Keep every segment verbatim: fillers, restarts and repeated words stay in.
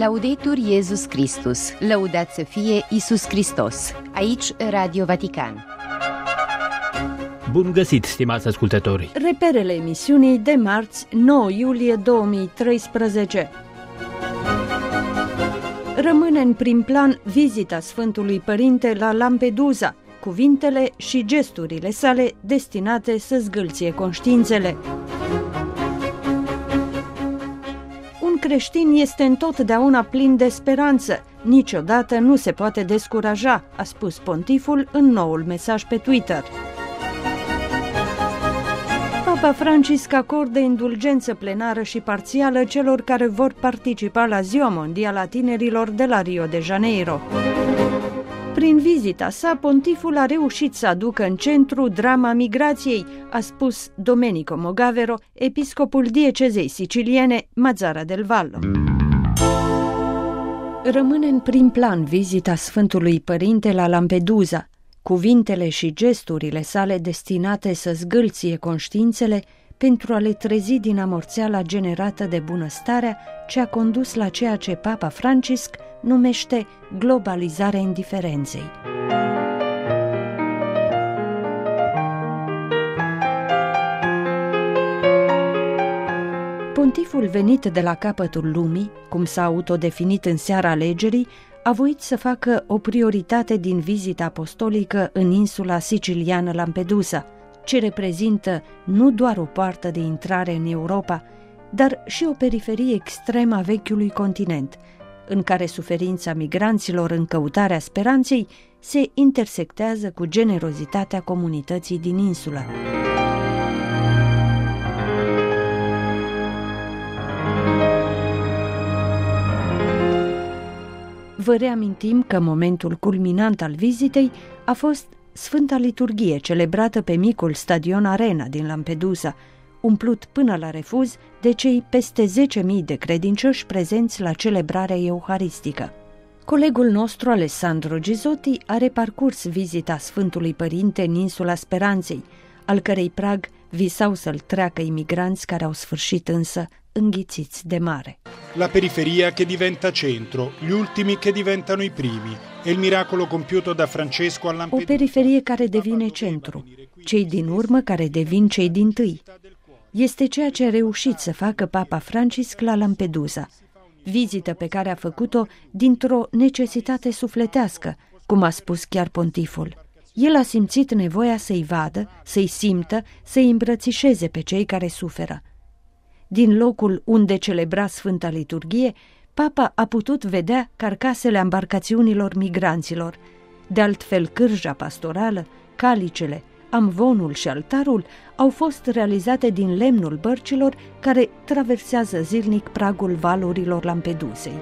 Laudetur Iesus Christus, lăudat să fie Iisus Hristos. Aici Radio Vatican. Bun găsit, stimați ascultători! Reperele emisiunii de marți, nouă iulie două mii treisprezece. Rămâne în prim plan vizita Sfântului Părinte la Lampedusa, cuvintele și gesturile sale destinate să zgâlție conștiințele. Un creștin este întotdeauna plin de speranță, niciodată nu se poate descuraja, a spus pontiful în noul mesaj pe Twitter. Papa Francisc acordă indulgență plenară și parțială celor care vor participa la Ziua Mondială a Tinerilor de la Rio de Janeiro. Prin vizita sa, pontiful a reușit să aducă în centru drama migrației, a spus Domenico Mogavero, episcopul diecezei siciliene Mazara del Vallo. Rămâne în prim plan vizita Sfântului Părinte la Lampedusa. Cuvintele și gesturile sale destinate să zgâlție conștiințele pentru a le trezi din amorțeala generată de bunăstarea ce a condus la ceea ce Papa Francisc numește globalizarea indiferenței. Pontiful venit de la capătul lumii, cum s-a autodefinit în seara alegerii, a voit să facă o prioritate din vizita apostolică în insula siciliană Lampedusa, ce reprezintă nu doar o poartă de intrare în Europa, dar și o periferie extremă a vechiului continent, în care suferința migranților în căutarea speranței se intersectează cu generozitatea comunității din insulă. Vă reamintim că momentul culminant al vizitei a fost Sfânta Liturghie, celebrată pe micul stadion Arena din Lampedusa, umplut până la refuz de cei peste zece mii de credincioși prezenți la celebrarea euharistică. Colegul nostru, Alessandro Gisotti, a reparcurs vizita Sfântului Părinte în insula Speranței, al cărei prag visau să-l treacă imigranți care au sfârșit însă înghițiți de mare. La periferia che diventa centro, gli ultimi che diventano i primi. È il miracolo compiuto da Francesco a Lampedusa. O periferie care devine centru, cei din urmă care devin cei dintâi. Este ceea ce a reușit să facă Papa Francisc la Lampedusa, vizită pe care a făcut-o dintr-o necesitate sufletească, cum a spus chiar pontiful. El a simțit nevoia să-i vadă, să-i simtă, să-i îmbrățișeze pe cei care suferă. Din locul unde celebra Sfânta Liturghie, Papa a putut vedea carcasele embarcațiunilor migranților. De altfel, cârja pastorală, calicele, amvonul și altarul au fost realizate din lemnul bărcilor care traversează zilnic pragul valurilor Lampedusei.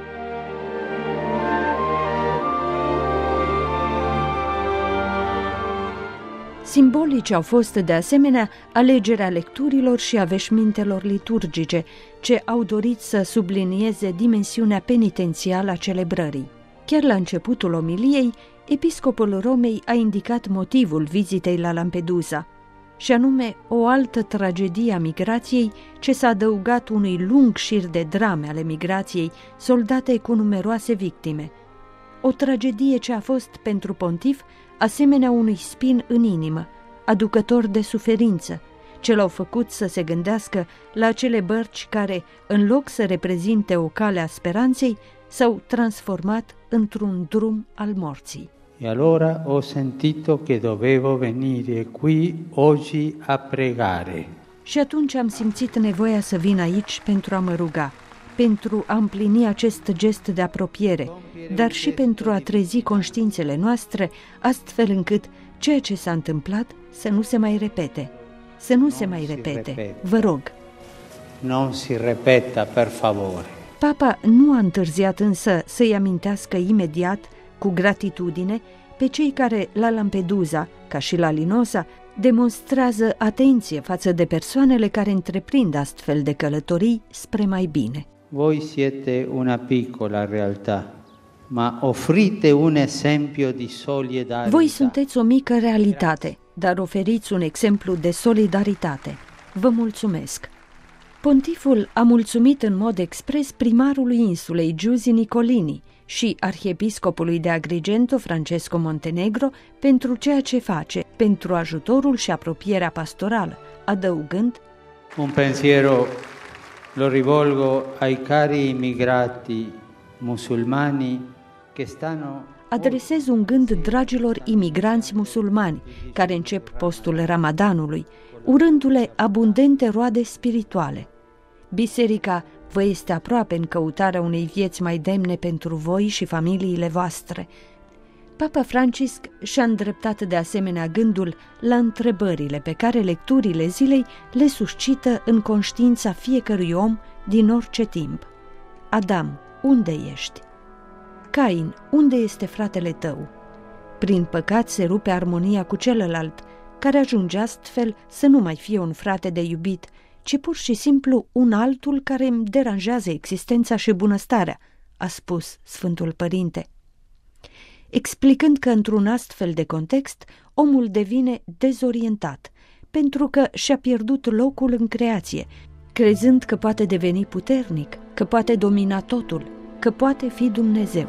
Simbolice au fost de asemenea alegerea lecturilor și a veșmintelor liturgice, ce au dorit să sublinieze dimensiunea penitențială a celebrării. Chiar la începutul omiliei, episcopul Romei a indicat motivul vizitei la Lampedusa, și anume o altă tragedie a migrației ce s-a adăugat unui lung șir de drame ale migrației, soldate cu numeroase victime. O tragedie ce a fost pentru pontif asemenea unui spin în inimă, aducător de suferință, ce l-au făcut să se gândească la acele bărci care, în loc să reprezinte o cale a speranței, s-au transformat într-un drum al morții. E allora ho sentito che dovevo venire qui oggi a pregare. Și atunci am simțit nevoia să vin aici pentru a mă ruga, pentru a împlini acest gest de apropiere, dar și pentru a trezi conștiințele noastre, astfel încât ceea ce s-a întâmplat să nu se mai repete. Să nu se mai repete, vă rog. Non si repeta, per favore. Papa nu a întârziat însă să-i amintească imediat, cu gratitudine, pe cei care la Lampedusa, ca și la Linosa, demonstrează atenție față de persoanele care întreprind astfel de călătorii spre mai bine. Voi siete una piccola realtà, ma offrite un esempio di solidarietà. Voi sunteți o mică realitate, dar oferiți un exemplu de solidaritate. Vă mulțumesc. Pontiful a mulțumit în mod expres primarului insulei Giusi Nicolini și arhiepiscopului de Agrigento Francesco Montenegro pentru ceea ce face, pentru ajutorul și apropierea pastorală, adăugând: Un pensiero lo rivolgo ai cari immigrati musulmani che stanno. Adresez un gând dragilor imigranți musulmani care încep postul Ramadanului, urându-le abundente roade spirituale. Biserica vă este aproape în căutarea unei vieți mai demne pentru voi și familiile voastre. Papa Francisc și-a îndreptat de asemenea gândul la întrebările pe care lecturile zilei le suscită în conștiința fiecărui om din orice timp. Adam, unde ești? Cain, unde este fratele tău? Prin păcat se rupe armonia cu celălalt, care ajunge astfel să nu mai fie un frate de iubit, ci pur și simplu un altul care îmi deranjează existența și bunăstarea, a spus Sfântul Părinte. Explicând că într-un astfel de context, omul devine dezorientat, pentru că și-a pierdut locul în creație, crezând că poate deveni puternic, că poate domina totul, că poate fi Dumnezeu.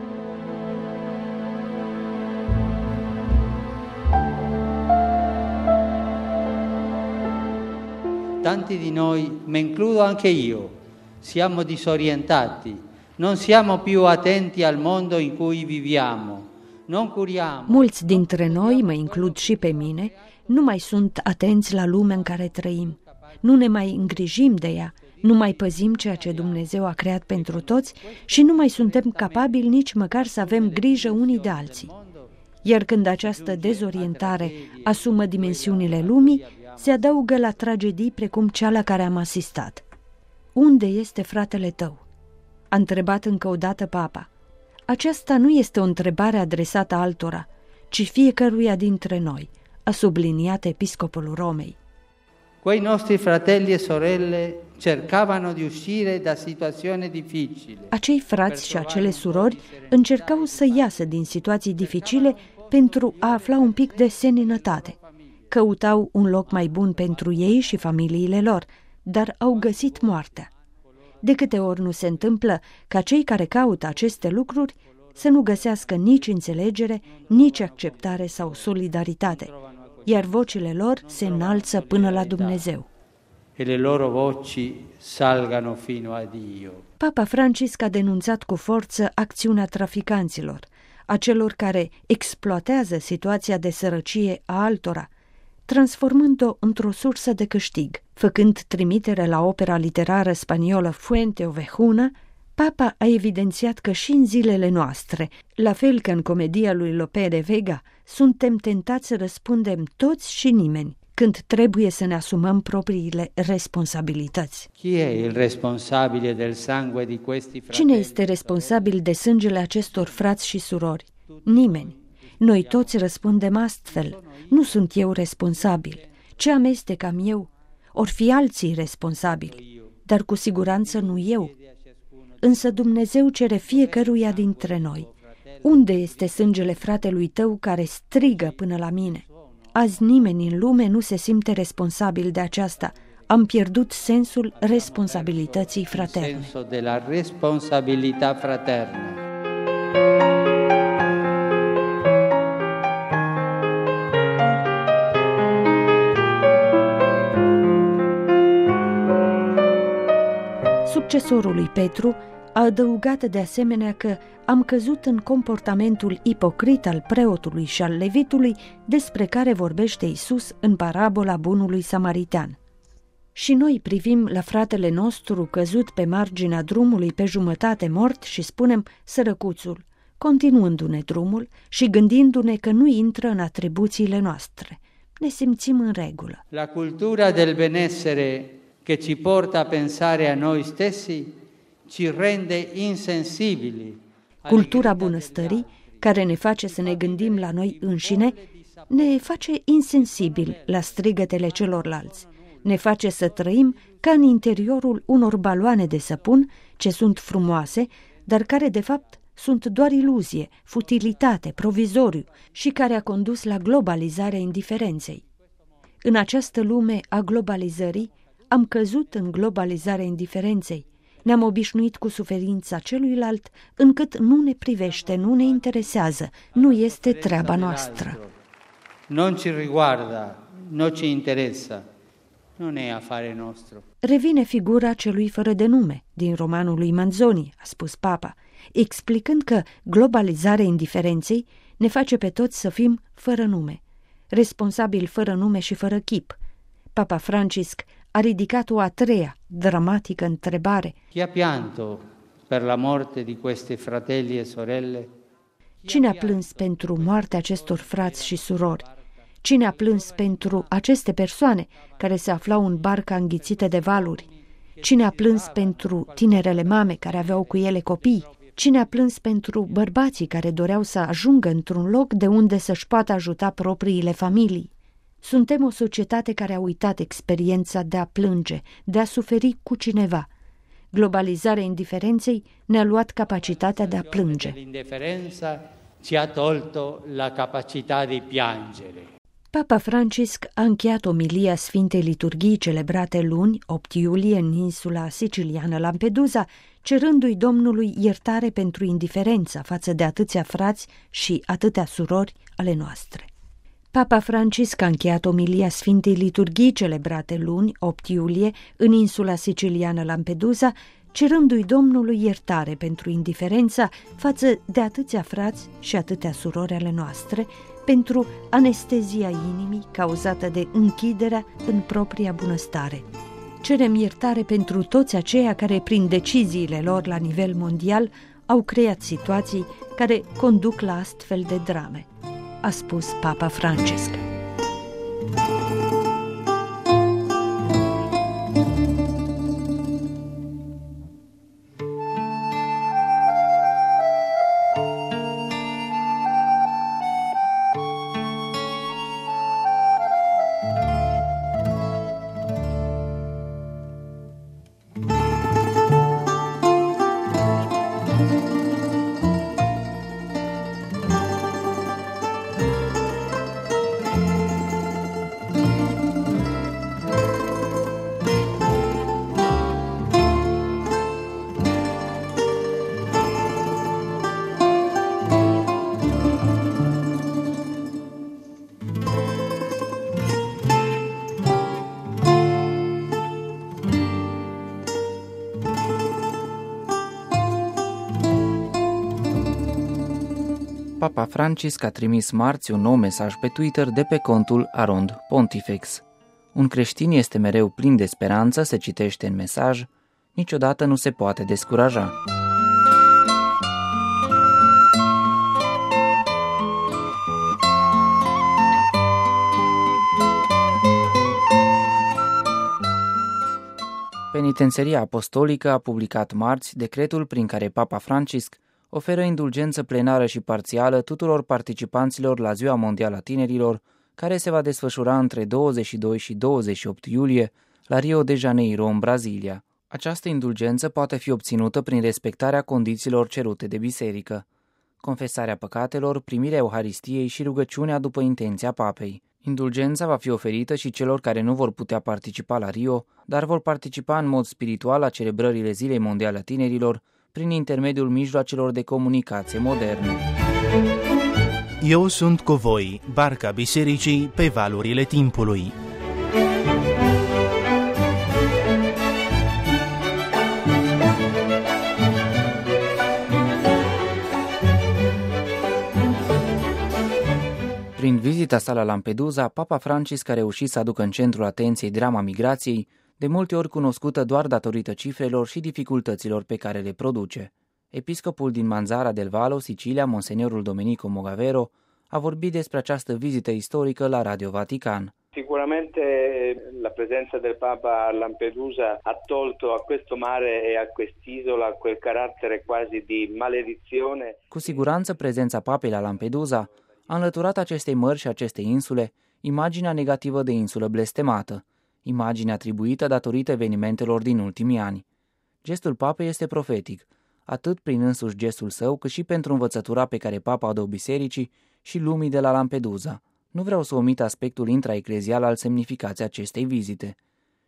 Tanti di noi, me includo anche io, siamo disorientati, non siamo più attenti al mondo in cui viviamo, non curiamo. Mulți dintre noi, mă includ și pe mine, nu mai sunt atenți la lumea în care trăim, nu ne mai îngrijim de ea, nu mai păzim ceea ce Dumnezeu a creat pentru toți și nu mai suntem capabili nici măcar să avem grijă unii de alții. Iar când această dezorientare asumă dimensiunile lumii, se adaugă la tragedii precum cea la care am asistat. Unde este fratele tău? A întrebat încă o dată papa. Aceasta nu este o întrebare adresată altora, ci fiecăruia dintre noi, a subliniat episcopul Romei. Quei nostri fratelli e sorelle cercavano di uscire da situazioni difficili. Acei frați și acele surori încercau să iasă din situații dificile pentru a afla un pic de seninătate. Căutau un loc mai bun pentru ei și familiile lor, dar au găsit moartea. De câte ori nu se întâmplă ca cei care caută aceste lucruri să nu găsească nici înțelegere, nici acceptare sau solidaritate, iar vocile lor se înalță până la Dumnezeu. E le loro voci salgano fino a Dio. Papa Francisc a denunțat cu forță acțiunea traficanților, a celor care exploatează situația de sărăcie a altora, transformând-o într-o sursă de câștig. Făcând trimitere la opera literară spaniolă Fuente Ovejuna, Papa a evidențiat că și în zilele noastre, la fel ca în comedia lui Lope de Vega, suntem tentați să răspundem toți și nimeni, când trebuie să ne asumăm propriile responsabilități. Cine este responsabil de sângele acestor frați și surori? Nimeni. Noi toți răspundem astfel. Nu sunt eu responsabil. Ce amestecam eu? Or fi alții responsabili, dar cu siguranță nu eu. Însă Dumnezeu cere fiecăruia dintre noi. Unde este sângele fratelui tău care strigă până la mine? Azi nimeni în lume nu se simte responsabil de aceasta. Am pierdut sensul responsabilității fraterne. Sensul de la responsabilitate fraternă. Succesorul lui Petru a adăugat de asemenea că am căzut în comportamentul ipocrit al preotului și al levitului despre care vorbește Iisus în parabola bunului samaritean. Și noi privim la fratele nostru căzut pe marginea drumului pe jumătate mort și spunem sărăcuțul, continuându-ne drumul și gândindu-ne că nu intră în atribuțiile noastre. Ne simțim în regulă. La cultura del benessere che ci porta a pensare a noi stessi ci rende insensibili. Cultura bunăstării, care ne face să ne gândim la noi înșine, ne face insensibili la strigătele celorlalți. Ne face să trăim ca în interiorul unor baloane de săpun ce sunt frumoase, dar care de fapt sunt doar iluzie, futilitate, provizoriu și care a condus la globalizarea indiferenței. În această lume a globalizării, Am căzut în globalizarea indiferenței. Ne-am obișnuit cu suferința celuilalt, încât nu ne privește, nu ne interesează, nu este treaba noastră. Non ci riguarda, non ci interessa, non è affare nostro. Revine figura celui fără de nume din romanul lui Manzoni, a spus Papa, explicând că globalizarea indiferenței ne face pe toți să fim fără nume, responsabili fără nume și fără chip. Papa Francisc a ridicat o a treia, dramatică întrebare. Chi ha pianto per la morte di questi fratelli e sorelle? Cine a plâns pentru moartea acestor frați și surori? Cine a plâns pentru aceste persoane care se aflau în barca înghițită de valuri? Cine a plâns pentru tinerele mame care aveau cu ele copii? Cine a plâns pentru bărbații care doreau să ajungă într-un loc de unde să-și poată ajuta propriile familii? Suntem o societate care a uitat experiența de a plânge, de a suferi cu cineva. Globalizarea indiferenței ne-a luat capacitatea de a plânge. L'indifferenza ci ha tolto la capacità di piangere. Papa Francisc a încheiat omilia Sfintei Liturghii celebrate luni, opt iulie, în insula siciliană Lampedusa, cerându-i Domnului iertare pentru indiferența față de atâția frați și atâtea surori ale noastre. Papa Francisc a încheiat omilia Sfintei Liturghii celebrate luni, opt iulie, în insula siciliană Lampedusa, cerându-i Domnului iertare pentru indiferența față de atâția frați și atâtea surori ale noastre, pentru anestezia inimii cauzată de închiderea în propria bunăstare. Cerem iertare pentru toți aceia care, prin deciziile lor la nivel mondial, au creat situații care conduc la astfel de drame, a spus Papa Francisc. Papa Francisc a trimis marți un nou mesaj pe Twitter de pe contul Arond Pontifex. Un creștin este mereu plin de speranță, se citește în mesaj, niciodată nu se poate descuraja. Penitențeria Apostolică a publicat marți decretul prin care Papa Francisc oferă indulgență plenară și parțială tuturor participanților la Ziua Mondială a Tinerilor, care se va desfășura între douăzeci și doi și douăzeci și opt iulie la Rio de Janeiro, în Brazilia. Această indulgență poate fi obținută prin respectarea condițiilor cerute de biserică: confesarea păcatelor, primirea Euharistiei și rugăciunea după intenția papei. Indulgența va fi oferită și celor care nu vor putea participa la Rio, dar vor participa în mod spiritual la celebrările Zilei Mondiale a Tinerilor, prin intermediul mijloacelor de comunicație moderne. Eu sunt cu voi, barca bisericii pe valurile timpului. Prin vizita sa la Lampedusa, Papa Francisc a reușit să aducă în centrul atenției drama migrației, de multe ori cunoscută doar datorită cifrelor și dificultăților pe care le produce. Episcopul din Manzara del Vallo, Sicilia, Monseniorul Domenico Mogavero, a vorbit despre această vizită istorică la Radio Vatican. Sicuramente la presenza del Papa a Lampedusa ha tolto a questo mare e a quest'isola quel carattere quasi di maledizione. Cu siguranță prezența Papei la Lampedusa a înlăturat acestei mări și acestei insule imaginea negativă de insulă blestemată, imagine atribuită datorită evenimentelor din ultimii ani. Gestul Papei este profetic, atât prin însuși gestul său, cât și pentru învățătura pe care Papa o dă bisericii și lumii de la Lampedusa. Nu vreau să omit aspectul intraeclezial al semnificației acestei vizite.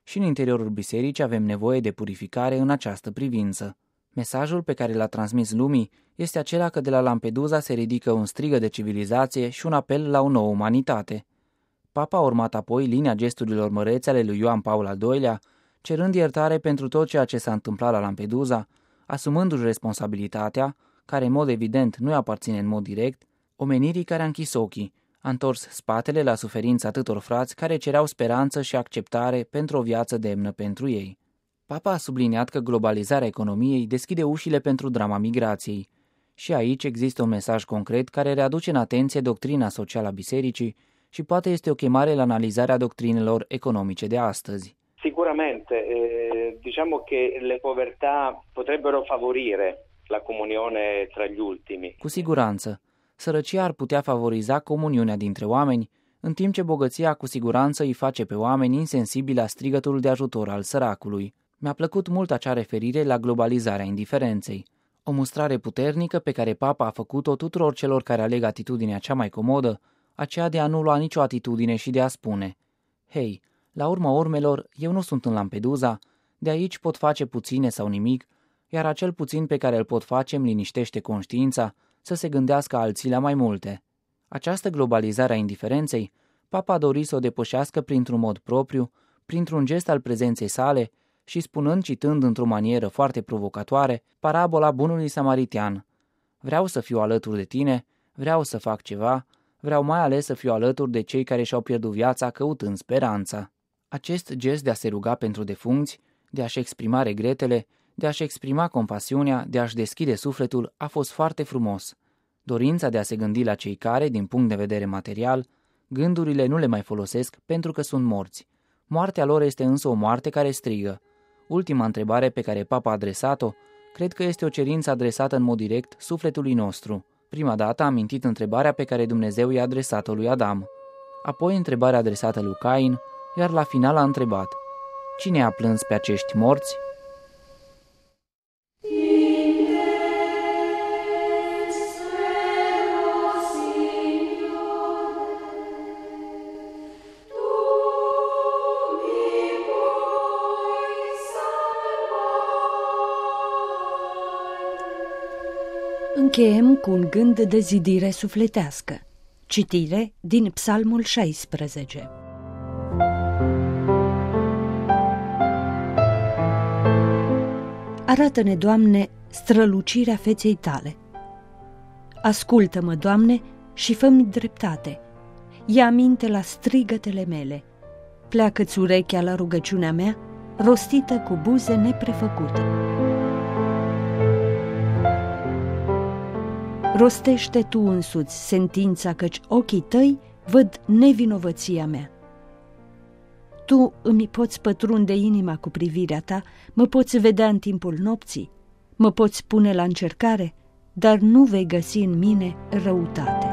Și în interiorul bisericii avem nevoie de purificare în această privință. Mesajul pe care l-a transmis lumii este acela că de la Lampedusa se ridică un strigă de civilizație și un apel la o nouă umanitate. Papa a urmat apoi linia gesturilor mărețe ale lui Ioan Paul al doilea, cerând iertare pentru tot ceea ce s-a întâmplat la Lampedusa, asumându-și responsabilitatea, care în mod evident nu-i aparține în mod direct, omenirii care a închis ochii, a întors spatele la suferința atâtor frați care cereau speranță și acceptare pentru o viață demnă pentru ei. Papa a subliniat că globalizarea economiei deschide ușile pentru drama migrației. Și aici există un mesaj concret care readuce în atenție doctrina socială a bisericii și poate este o chemare la analizarea doctrinelor economice de astăzi. Sicuramente, eh, diciamo che le povertà potrebbero favorire la comunione tra gli ultimi. Cu siguranță, sărăcia ar putea favoriza comuniunea dintre oameni, în timp ce bogăția cu siguranță îi face pe oameni insensibili la strigătul de ajutor al săracului. Mi-a plăcut mult acea referire la globalizarea indiferenței, o mustrare puternică pe care Papa a făcut-o tuturor celor care aleg atitudinea cea mai comodă, aceea de a nu lua nicio atitudine și de a spune: hei, la urma urmelor, eu nu sunt în Lampedusa, de aici pot face puține sau nimic, iar acel puțin pe care îl pot face îmi liniștește conștiința să se gândească alții la mai multe. Această globalizare a indiferenței, Papa a dorit să o depășească printr-un mod propriu, printr-un gest al prezenței sale și spunând, citând într-o manieră foarte provocatoare, parabola bunului samaritean: vreau să fiu alături de tine, vreau să fac ceva, vreau mai ales să fiu alături de cei care și-au pierdut viața căutând speranța. Acest gest de a se ruga pentru defuncți, de a-și exprima regretele, de a-și exprima compasiunea, de a-și deschide sufletul, a fost foarte frumos. Dorința de a se gândi la cei care, din punct de vedere material, gândurile nu le mai folosesc pentru că sunt morți. Moartea lor este însă o moarte care strigă. Ultima întrebare pe care Papa a adresat-o, cred că este o cerință adresată în mod direct sufletului nostru. Prima dată a amintit întrebarea pe care Dumnezeu i-a adresat-o lui Adam, apoi întrebarea adresată lui Cain, iar la final a întrebat: cine a plâns pe acești morți? Încheiem cu un gând de zidire sufletească. Citire din Psalmul șaisprezece. Arată-ne, Doamne, strălucirea feței Tale. Ascultă-mă, Doamne, și fă-mi dreptate. Ia aminte la strigătele mele. Pleacă-ți urechea la rugăciunea mea, rostită cu buze neprefăcute. Rostește Tu însuți sentința, căci ochii Tăi văd nevinovăția mea. Tu îmi poți pătrunde inima cu privirea Ta, mă poți vedea în timpul nopții, mă poți pune la încercare, dar nu vei găsi în mine răutate.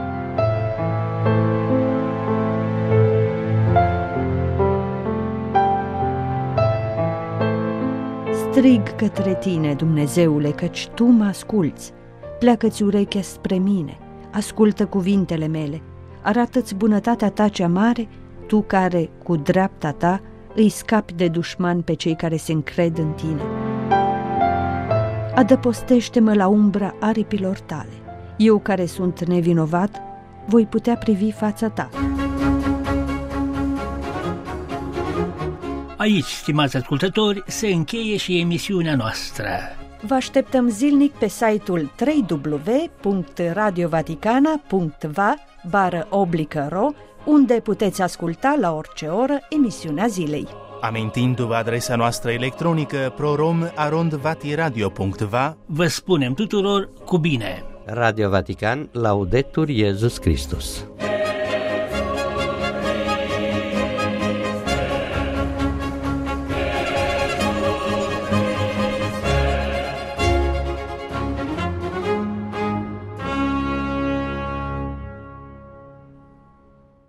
Strig către Tine, Dumnezeule, căci Tu mă asculți. Pleacă-ți urechea spre mine, ascultă cuvintele mele, arată-ți bunătatea Ta cea mare, Tu care, cu dreapta Ta, îi scapi de dușman pe cei care se încred în Tine. Adăpostește-mă la umbra aripilor Tale. Eu care sunt nevinovat, voi putea privi fața Ta. Aici, stimați ascultători, se încheie și emisiunea noastră. Vă așteptăm zilnic pe site-ul w w w punct radio vaticana punct v a bară oblică ro, unde puteți asculta la orice oră emisiunea zilei. Amintindu-vă adresa noastră electronică prorom arond vatiradio punct v a, vă spunem tuturor cu bine! Radio Vatican, Laudetur Iesus Christus.